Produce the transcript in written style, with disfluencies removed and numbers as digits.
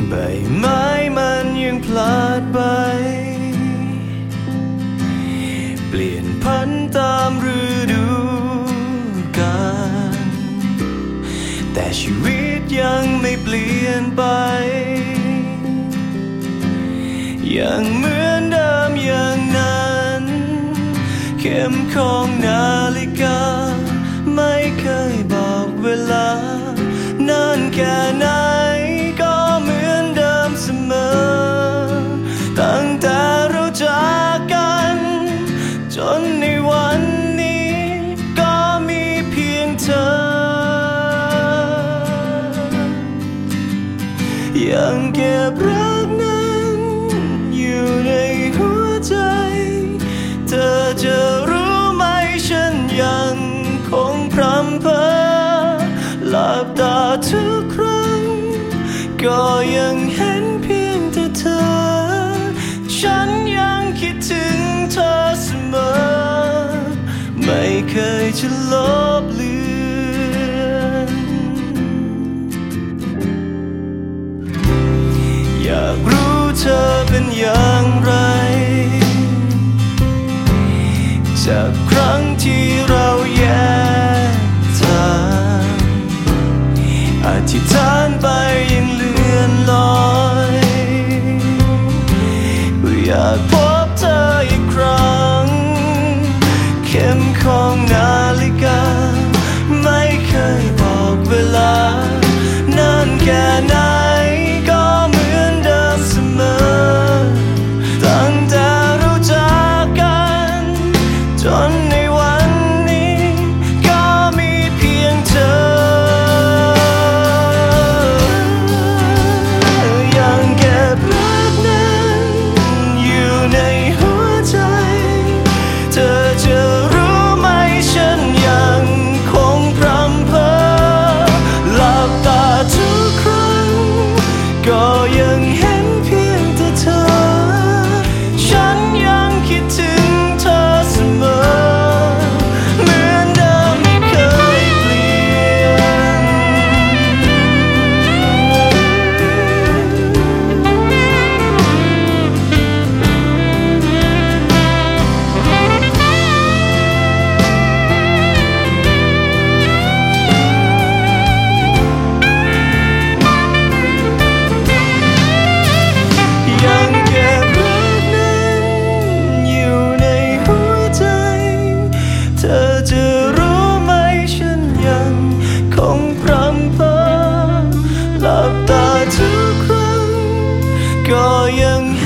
ใบไม้มันยังพลาดไปเปลี่ยนพันตามฤดูกาลแต่ชีวิตยังไม่เปลี่ยนไปยังเหมือนเดิมอย่างนั้นเข็มของนาฬิกาไม่เคยบอกเวลานานแค่ไหนก็เหมือนเดิมเสมอตั้งแต่เราจากกันจนในวันนี้ก็มีเพียงเธอยังเก็บรักนั้นอยู่ในหัวใจเธอจะรู้ไหมฉันยังคงพรำเพ้อหลับตาทุกครั้งก็ยังเห็นเพียงแต่เธอฉันยังคิดถึงเธอเสมอไม่เคยจะลบเลือนอยากรู้เธอเป็นอย่างไรจากครั้งที่เราแยกทางอธิษฐานไปยังเลื่อนลอยอยากพบเธออีกครั้งเข็มของนาฬิกาไม่เคยบอกเวลานานแค่ไหนก็เหมือนเดิมเสมอตั้งแต่เราจากกันจนในวันนี้ก็มีเพียงเธอยังเก็บรักนั้นอยู่ในหัวใจเธอจะรู้ไหมฉันยังคงพรำเพ้อหลับตาทุกครั้งก็ยังเห็นเพียงแต่เธอฉันยังคิดถึงเธอเสมอเหมือนเดิมไม่เคยเปลี่ยนยังเก็บรักนั้นอยู่ในหัวใจเธอจะรู้ไหมฉันยังคงพรำเพ้อหลับตาทุกครั้งก็ยัง